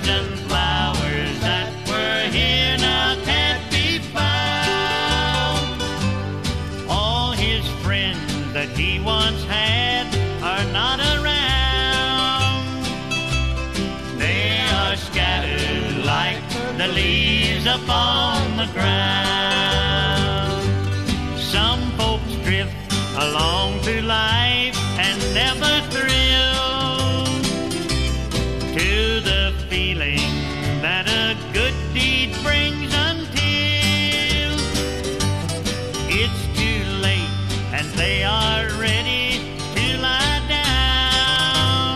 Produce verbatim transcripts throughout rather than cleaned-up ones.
fields and flowers that were here now can't be found. All his friends that he once had are not around. They are scattered like the leaves upon the ground. Some folks drift along through life and never thrill to the feeling that a good deed brings until it's too late and they are ready to lie down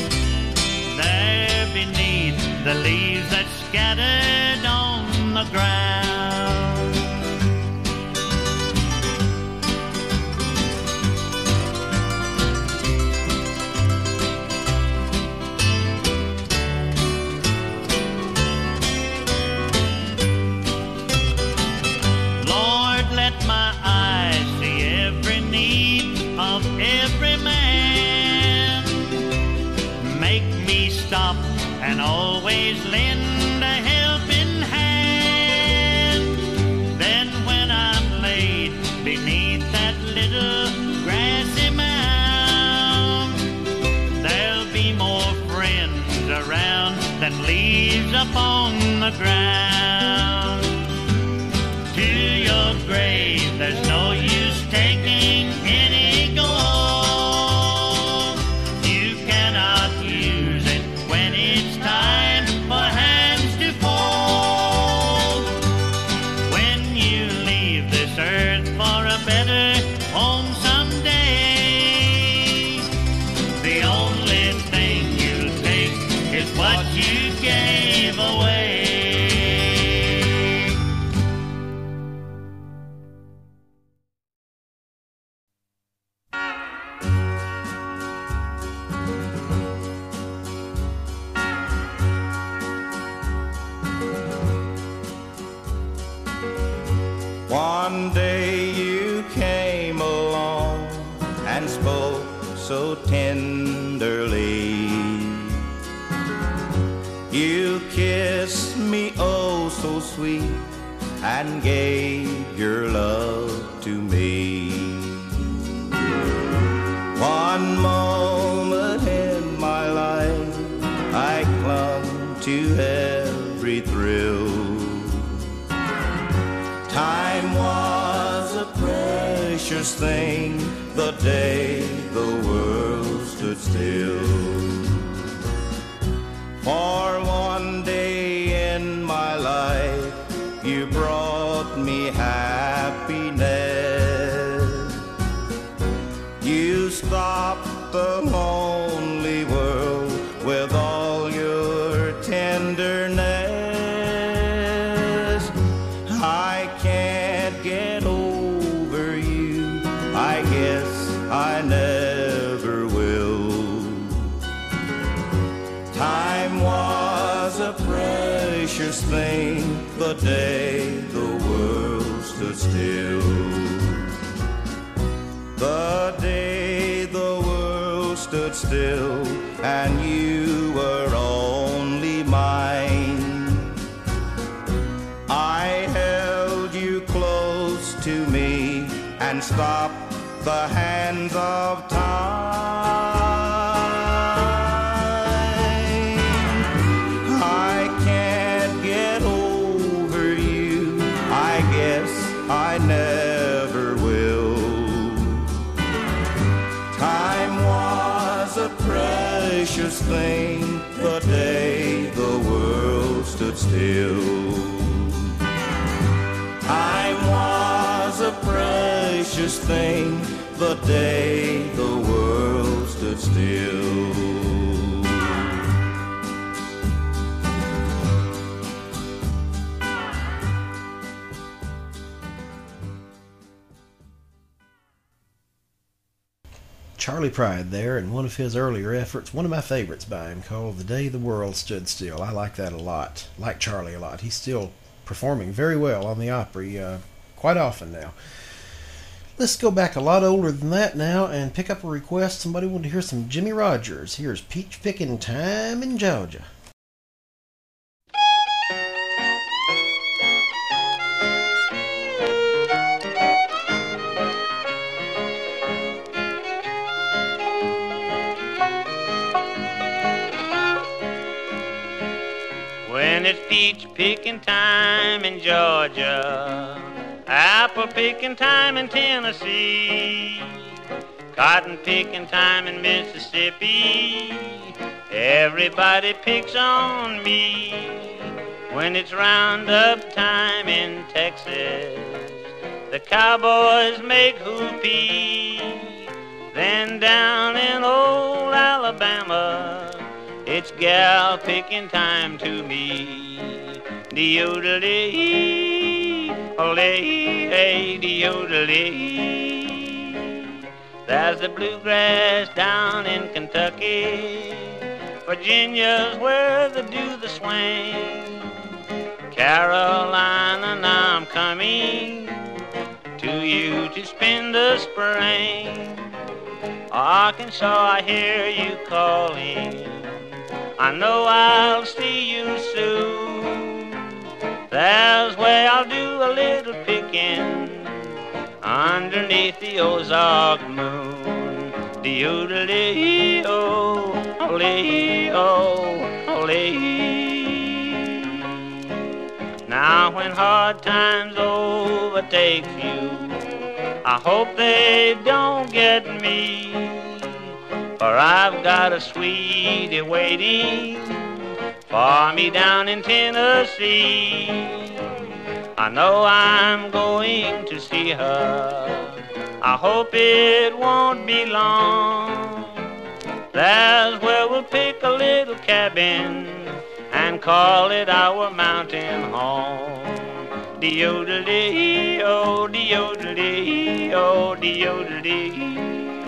there beneath the leaves that scattered on the ground. Lord, let my eyes see every need of every man. Make me stop and always lend a helping hand. Then when I'm laid beneath that little grassy mound, there'll be more friends around than leaves upon the ground. To your grave there's no use taking any gold. You cannot use it when it's time for hands to fold. When you leave this earth for a better home someday, the only thing you'll take is what you gave away. One day you came along and spoke so tenderly. You kissed me oh so sweet and gave your love to me. One moment in my life I clung to every thrill. Time was a precious thing the day the world stood still. For one day in my life you brought me happiness. You stopped the lonely world with all your tenderness. I can't get over you, I guess I never will. Time was a precious thing the day the world stood still. The day the world stood still and you were only mine. I held you close to me and stopped the hands of time. I can't get over you, I guess I never will. Time was a precious thing the day the world stood still. Time was a precious thing the day the world stood still. Charley Pride there, and one of his earlier efforts, one of my favorites by him, called The Day the World Stood Still. I like that a lot. I like Charley a lot. He's still performing very well on the Opry uh, quite often now. Let's go back a lot older than that now and pick up a request. Somebody wanted to hear some Jimmie Rodgers. Here's Peach Picking Time in Georgia. When it's peach picking time in Georgia, apple picking time in Tennessee, cotton picking time in Mississippi, everybody picks on me. When it's roundup time in Texas, the cowboys make whoopee. Then down in old Alabama, it's gal picking time to me. De-yodelee, ole, de-yodelee. There's the bluegrass down in Kentucky, Virginia's where they do the swing. Carolina, now I'm coming to you to spend the spring. Arkansas, I hear you calling, I know I'll see you soon. There's where I'll do a little picking underneath the Ozark moon. De-yodelee-o, ole-o, ole. Now when hard times overtake you, I hope they don't get me, for I've got a sweetie waiting for me down in Tennessee. I know I'm going to see her, I hope it won't be long. There's where we'll pick a little cabin and call it our mountain home. De-yodelee-o, de-yodelee-o, de-yodelee.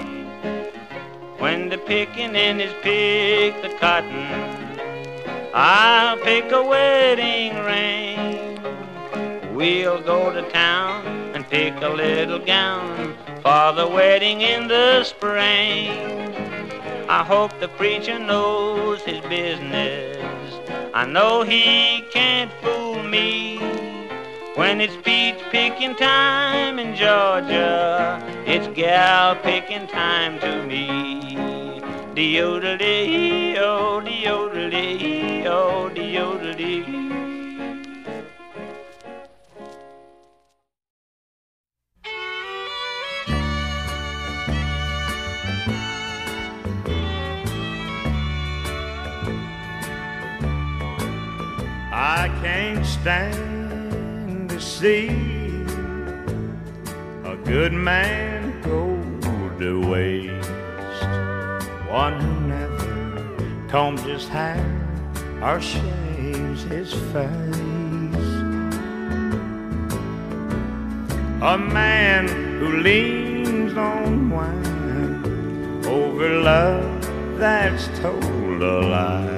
When the pickin' is pick the cotton, I'll pick a wedding ring. We'll go to town and pick a little gown for the wedding in the spring. I hope the preacher knows his business, I know he can't fool me. When it's peach picking time in Georgia, it's gal picking time to me. De-yodelee-o, de-yodelee-o, de-yodelee. I can't stand to see a good man go to waste. One who never combs his hair or shaves his face. A man who leans on wine over love that's told a lie.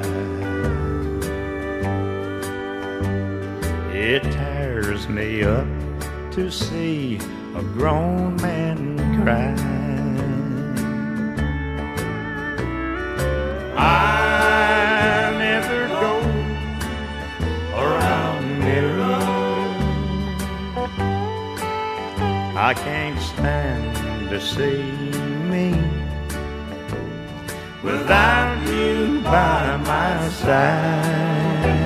It tears me up to see a grown man cry. I never go around mirrors. I can't stand to see me without you by my side.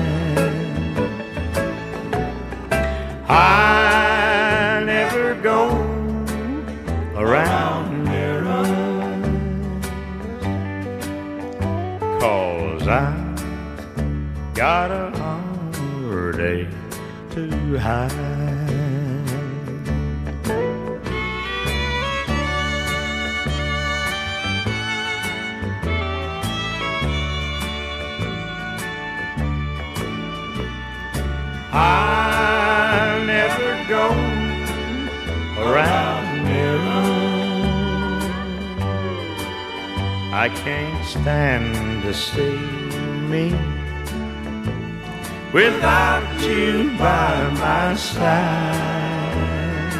I never go around mirrors, 'cause I've got a heartache to hide. I never go around mirrors. I can't stand to see me without you by my side.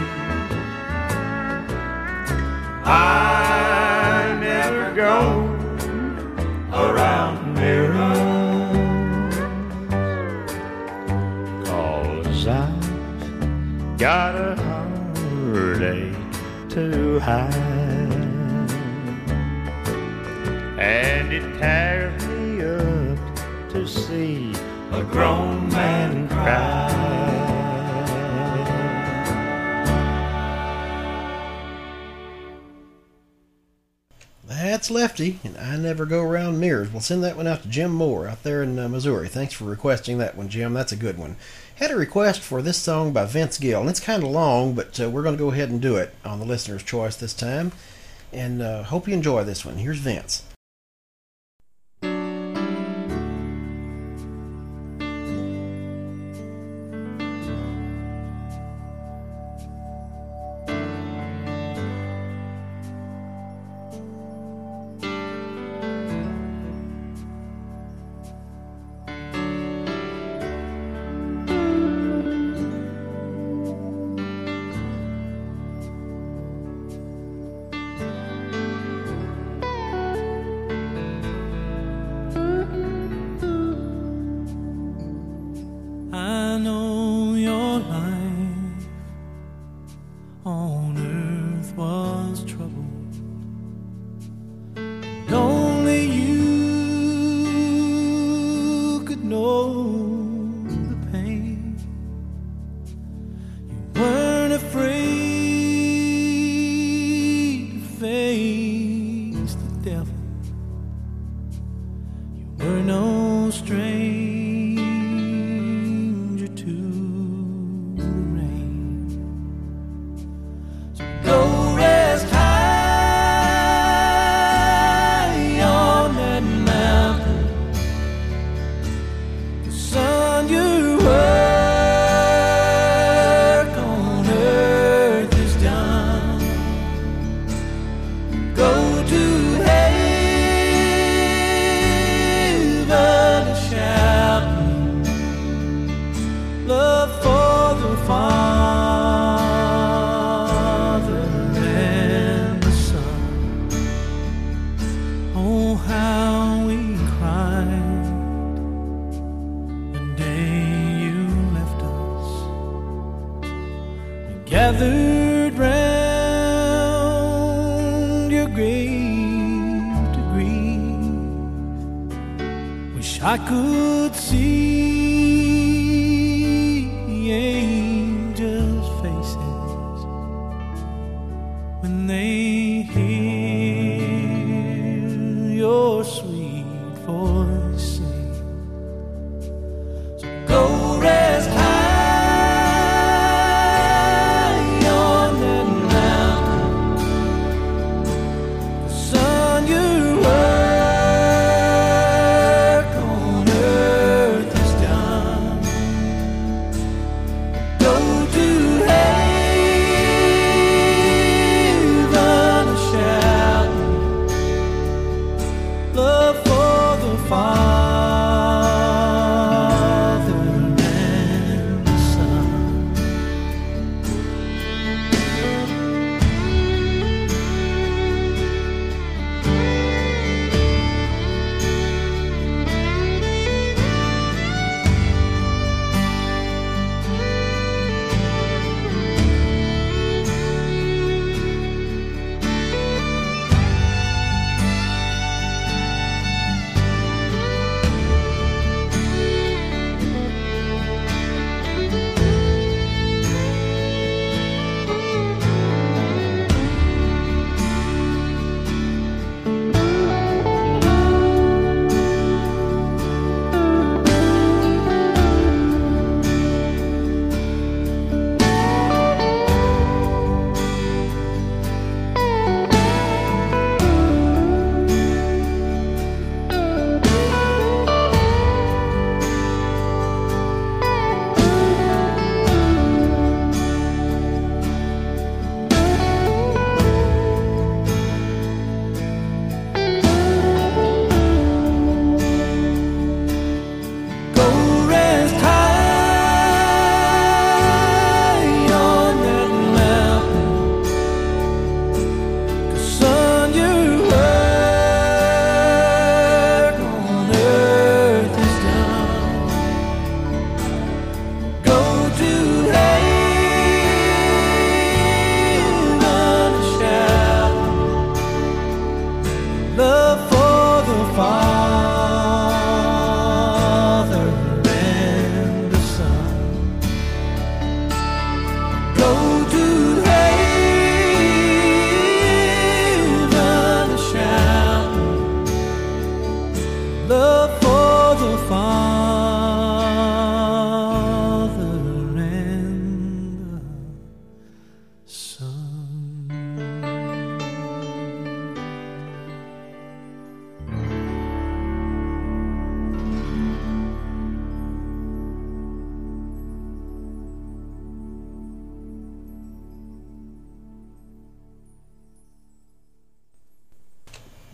I never go around mirrors, 'cause I've got a heartache to hide. And it tears me up to see a a grown man cry. That's Lefty, and I Never Go Around Mirrors. We'll send that one out to Jim Moore out there in uh, Missouri. Thanks for requesting that one, Jim. That's a good one. Had a request for this song by Vince Gill, and it's kind of long, but uh, we're going to go ahead and do it on the listener's choice this time. And uh, hope you enjoy this one. Here's Vince. Gathered round your grave to grieve. Wish I could see angels' faces when they hear your sweet voice sing. So go rest high Just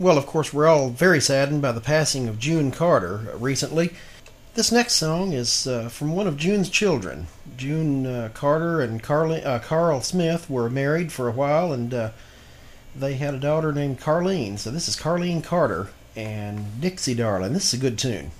Well, of course, we're all very saddened by the passing of June Carter uh, recently. This next song is uh, from one of June's children. June uh, Carter and Carly, uh, Carl Smith were married for a while, and uh, they had a daughter named Carlene. So this is Carlene Carter and Dixie Darling. This is a good tune.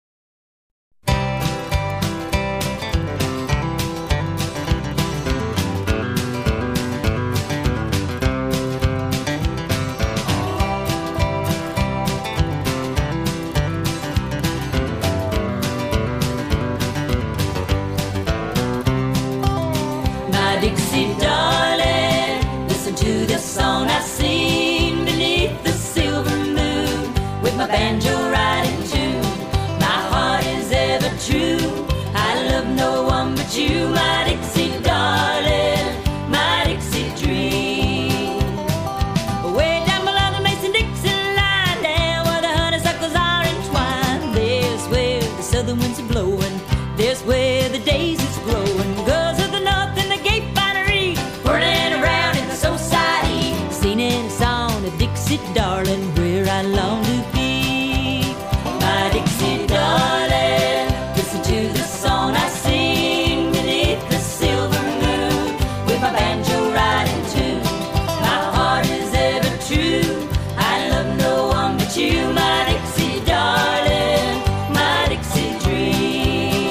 Dixie darling, listen to the song I sing beneath the silver moon, with my banjo right in tune. My heart is ever true, I love no one but you, my Dixie darling, my Dixie dream. Way down below the Mason-Dixon line, down where the honeysuckles are entwined, there's where the southern winds are blowing, there's where the daisies are growing. Girls of the north and the gay finery, whirling around in the society, singing a song of Dixie darling, where I long to be. My Dixie darling, listen to the song I sing beneath the silver moon, with my banjo right in tune. My heart is ever true, I love no one but you, my Dixie darling, my Dixie dream.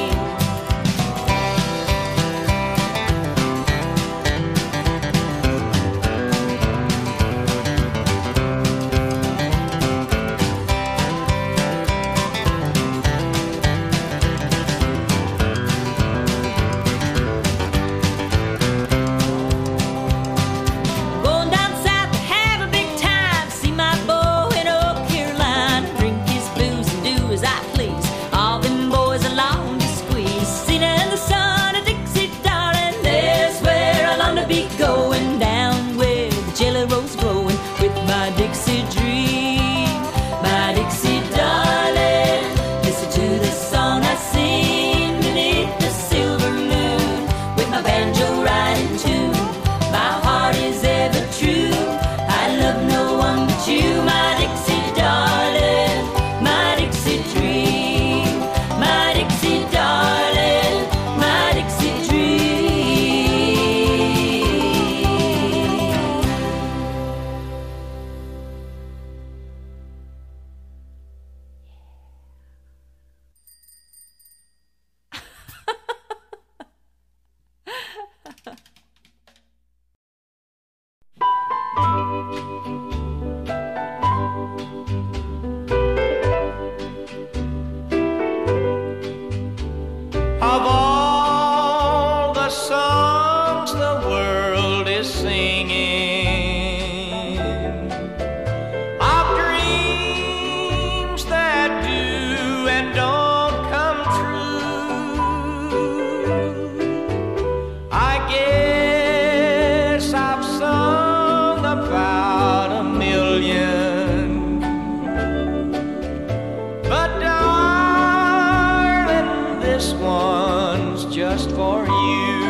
Going down south to have a big time, see my beau in Oak Carolina, drink his booze and do as I please. All them boys along to squeeze, seen in the sun of Dixie darling, there's where I long to be going, down where the jelly roll's growing, with my Dixie dream. My Dixie darling, listen to the song I sing beneath the silver moon, with my banjo right in tune. My heart is ever true, I love no one but you, my Dixie darling, my Dixie dream. My Dixie darling, my Dixie dream. Of all the songs the world is singing, of dreams that do and don't come true, I guess I've sung about a million, but darling, this one's just for you.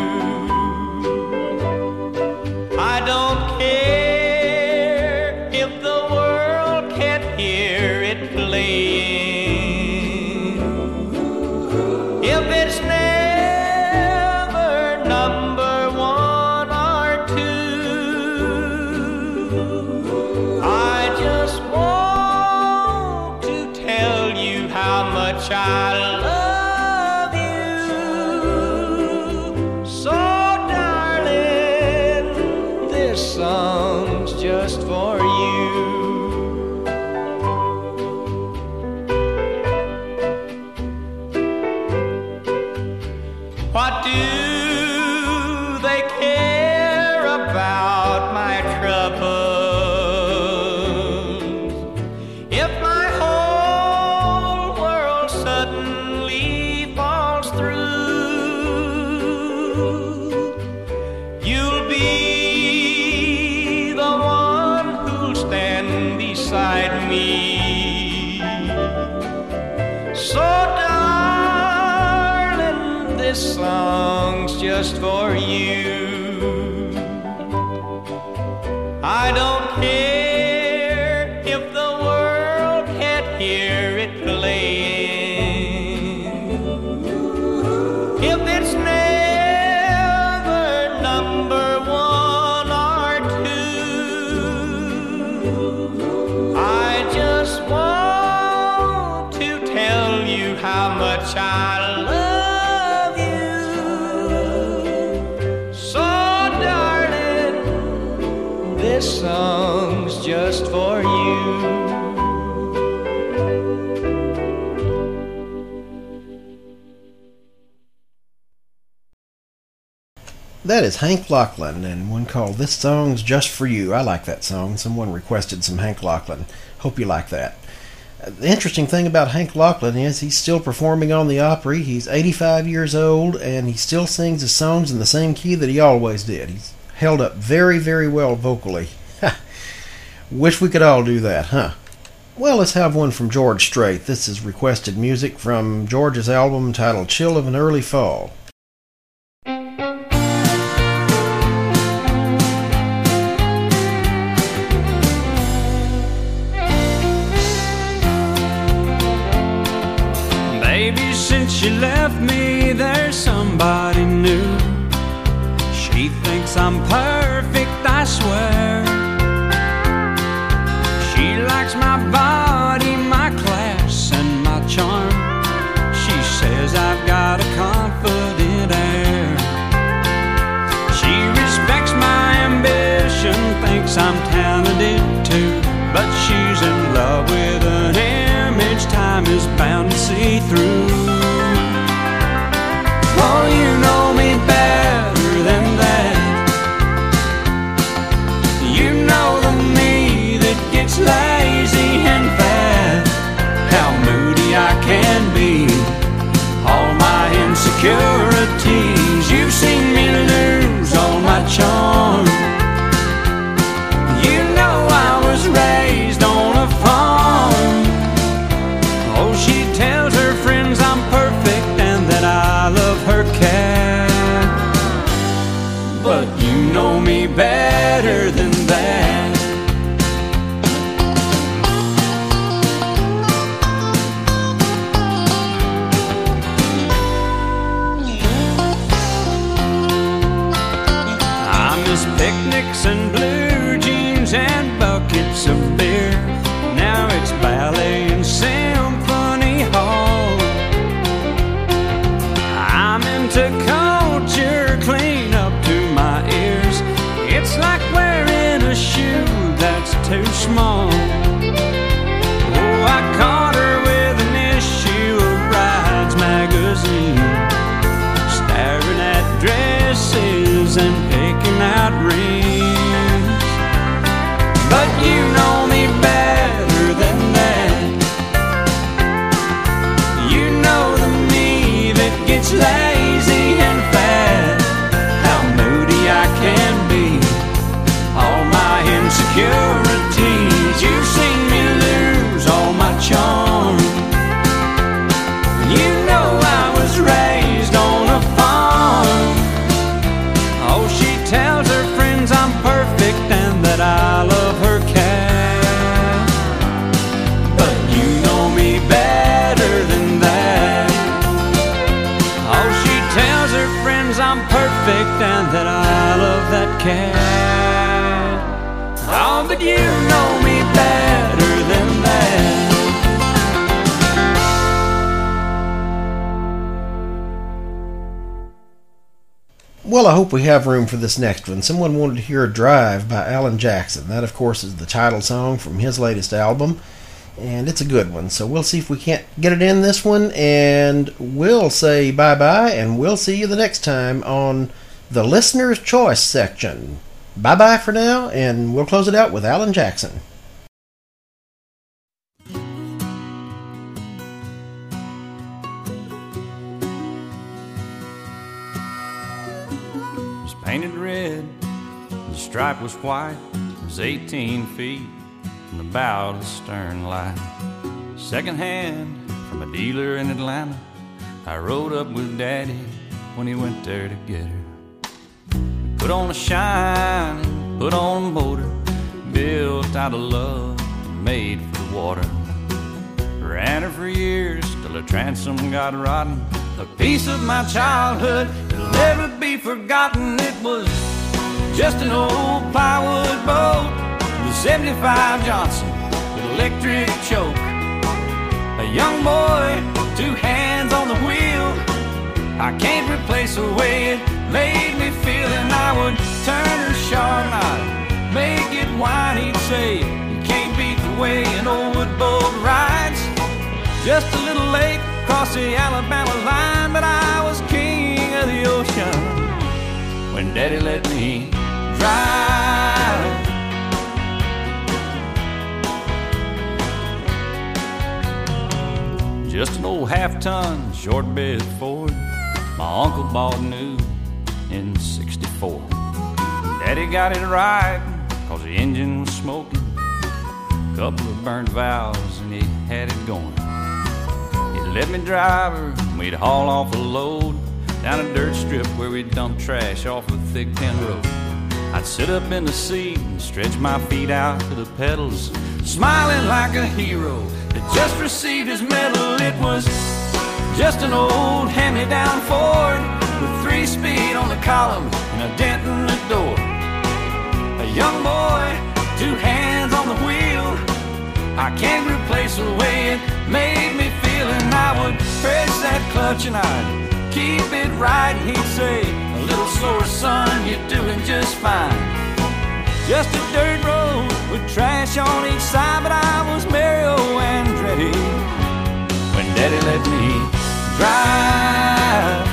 I don't care if the world can't hear it playing, if it's never number one or two. I just want to tell you how much I love you. So darling, this song's just for you. What do they care about my troubles if my whole world suddenly falls through? You'll be the one who'll stand beside me. So darling, this song's just for you. I don't care if the if it's never number one or two. I just want to tell you how much I love you. So darling, this song's just for you. That is Hank Locklin, and one called This Song's Just For You. I like that song. Someone requested some Hank Locklin. Hope you like that. The interesting thing about Hank Locklin is he's still performing on the Opry. He's eighty-five years old, and he still sings his songs in the same key that he always did. He's held up very, very well vocally. Wish we could all do that, huh? Well, let's have one from George Strait. This is requested music from George's album titled Chill of an Early Fall. Baby, since you left me, there's somebody new. She thinks I'm perfect, I swear. She likes my body, my class, and my charm. She says I've got a confident air. She respects my ambition, thinks I'm talented too. But she's in love with an image time is bound to see through. Oh, you know me better than that. You know the me that gets lazy and fat. How moody I can be, all my insecurities. You've seen me lose all my charm. You know I was raised on a farm. Oh, she tells her friends I'm perfect and that I love her cat. But you know me better than that. I miss picnics and blue jeans and buckets of beer. Now it's ballet and symphony hall. I'm into culture clean up to my ears. It's like wearing a shoe that's too small. Oh, I caught her with an issue of Rides magazine, staring at dresses and picking out rings. But you know me better than that. You know the me that gets lazy and fat. How moody I can be, all my insecurities. You've seen me lose all my charm. You know I was raised on a farm. Oh, she tells her friends I'm perfect and that I love her cat. But you know me better than that. Oh, she tells her friends I'm perfect and that I love that cat. Oh, but you know me better than that. Well, I hope we have room for this next one. Someone wanted to hear a Drive by Alan Jackson. That, of course, is the title song from his latest album, and it's a good one. So we'll see if we can't get it in this one, and we'll say bye-bye, and we'll see you the next time on the Listener's Choice section. Bye-bye for now, and we'll close it out with Alan Jackson. Painted red, the stripe was white. It was eighteen feet from the bow to the stern light. Second hand from a dealer in Atlanta. I rode up with Daddy when he went there to get her. Put on a shine, put on a motor, built out of love, made for the water. Ran her for years till her transom got rotten. a piece of my childhood that'll never be forgotten. It was just an old plywood boat, the seventy-five Johnson with electric choke. A young boy, two hands on the wheel. I can't replace the way it made me feel. And I would turn her sharp and I'd make it whine. He'd say, you can't beat the way an old wood boat rides. Just a little late across the Alabama line, but I was king of the ocean when Daddy let me drive. Just an old half-ton short bed Ford my uncle bought new in sixty-four. Daddy got it right, cause the engine was smoking, couple of burned valves, and he had it going. He'd let me drive her, and we'd haul off a load down a dirt strip where we'd dump trash off a thick tin road. I'd sit up in the seat and stretch my feet out to the pedals, smiling like a hero that just received his medal. It was just an old hand-me-down Ford with three-speed on the column and a dent in the door. A young boy, two hands on the wheel. I can't replace the way it made me feel. And I would press that clutch and I'd keep it right. And he'd say, a little slower, son, you're doing just fine. Just a dirt road with trash on each side, but I was Mario Andretti when Daddy let me drive.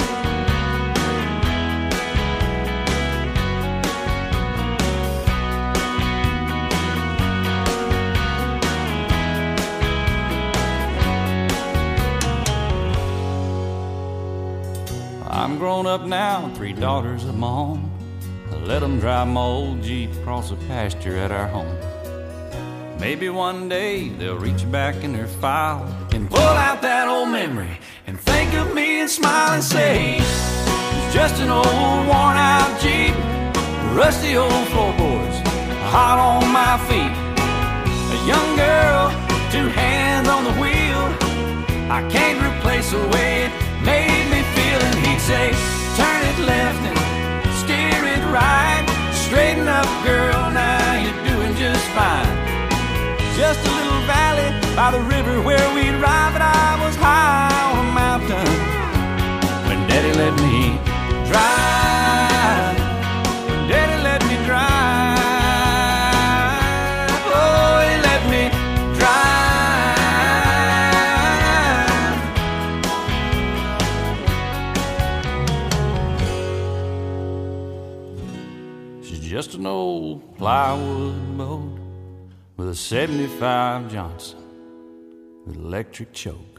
I'm grown up now, three daughters of my own. I let them drive my old Jeep across the pasture at our home. Maybe one day they'll reach back in their file and pull out that old memory and think of me and smile and say, it's just an old worn out Jeep, rusty old floorboards, hot on my feet. A young girl, two hands on the wheel. I can't replace the way it made me feel. And he'd say, turn it left and steer it right. Straighten up, girl, now you're doing just fine. Just a little valley by the river where we'd ride, but I was high on a mountain when Daddy let me drive. When Daddy let me drive. Oh, he let me drive. She's just an old plywood boat with a seventy-five Johnson with electric choke.